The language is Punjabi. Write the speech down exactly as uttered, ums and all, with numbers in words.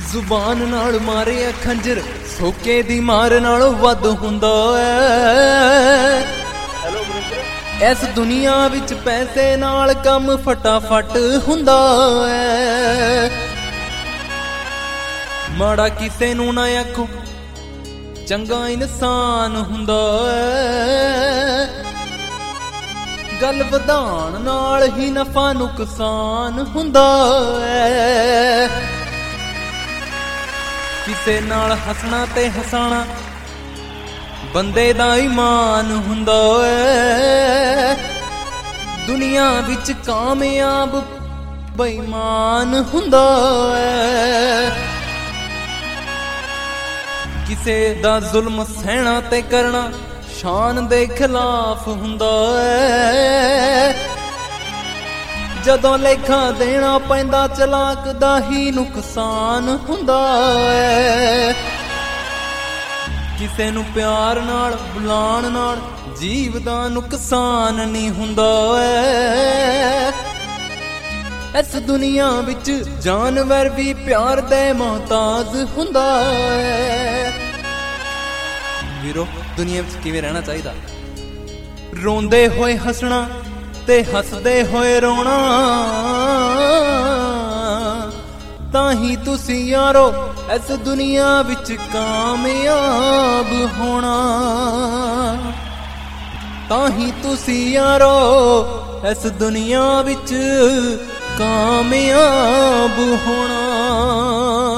ਜ਼ੁਬਾਨ ਨਾਲ ਮਾਰਿਆ ਖੰਜਰ ਸੋਕੇ ਦੀ ਮਾਰ ਨਾਲੋਂ ਵੱਧ ਹੁੰਦਾ ਐ। ਇਸ ਦੁਨੀਆ ਵਿੱਚ ਪੈਸੇ ਨਾਲ ਕੰਮ ਫਟਾਫਟ ਹੁੰਦਾ ਐ। ਮਾੜਾ ਕਿਸੇ ਨੂੰ ਨਾ ਆਖੋ, ਚੰਗਾ ਇਨਸਾਨ ਹੁੰਦਾ ਐ। ਗੱਲ ਵਧਾਉਣ ਨਾਲ ਹੀ ਨਫਾ ਨੁਕਸਾਨ ਹੁੰਦਾ ਐ। ਕਿਸੇ ਨਾਲ ਹੱਸਣਾ ਤੇ ਹਸਾਣਾ ਬੰਦੇ ਦਾ ਈਮਾਨ ਹੁੰਦਾ ਐ। ਦੁਨੀਆ ਵਿੱਚ ਕਾਮਯਾਬ ਬੇਈਮਾਨ ਹੁੰਦਾ ਐ। ਕਿਸੇ ਦਾ ਜ਼ੁਲਮ ਸਹਿਣਾ ਤੇ ਕਰਨਾ ਸ਼ਾਨ ਦੇ ਖਿਲਾਫ ਹੁੰਦਾ ਐ। ਜਦੋਂ ਲੇਖਾ ਦੇਣਾ ਪੈਂਦਾ ਚਲਾਕ ਦਾ ਹੀ ਨੁਕਸਾਨ ਹੁੰਦਾ ਐ। ਕਿਸੇ ਨੂੰ ਪਿਆਰ ਨਾਲ ਬੁਲਾਉਣ ਨਾਲ ਜੀਵ ਦਾ ਨੁਕਸਾਨ ਨਹੀਂ ਹੁੰਦਾ ਐ। ਇਸ ਦੁਨੀਆ ਵਿੱਚ ਜਾਨਵਰ ਵੀ ਪਿਆਰ ਦੇ ਮੁਹਤਾਜ ਹੁੰਦਾ ਐ। ਵੀਰੋ, ਦੁਨੀਆ ਵਿੱਚ ਕਿਵੇਂ ਰਹਿਣਾ ਚਾਹੀਦਾ? ਰੋਂਦੇ ਹੋਏ ਹੱਸਣਾ ਤੇ ਹੱਸਦੇ ਹੋਏ ਰੋਣਾ, ਤਾਂ ਹੀ ਤੁਸੀਂ ਯਾਰੋ ਇਸ ਦੁਨੀਆ ਵਿੱਚ ਕਾਮਯਾਬ ਹੋਣਾ। ਤਾਂ ਹੀ ਤੁਸੀਂ ਯਾਰੋ ਇਸ ਦੁਨੀਆ ਵਿੱਚ ਕਾਮਯਾਬ ਹੋਣਾ।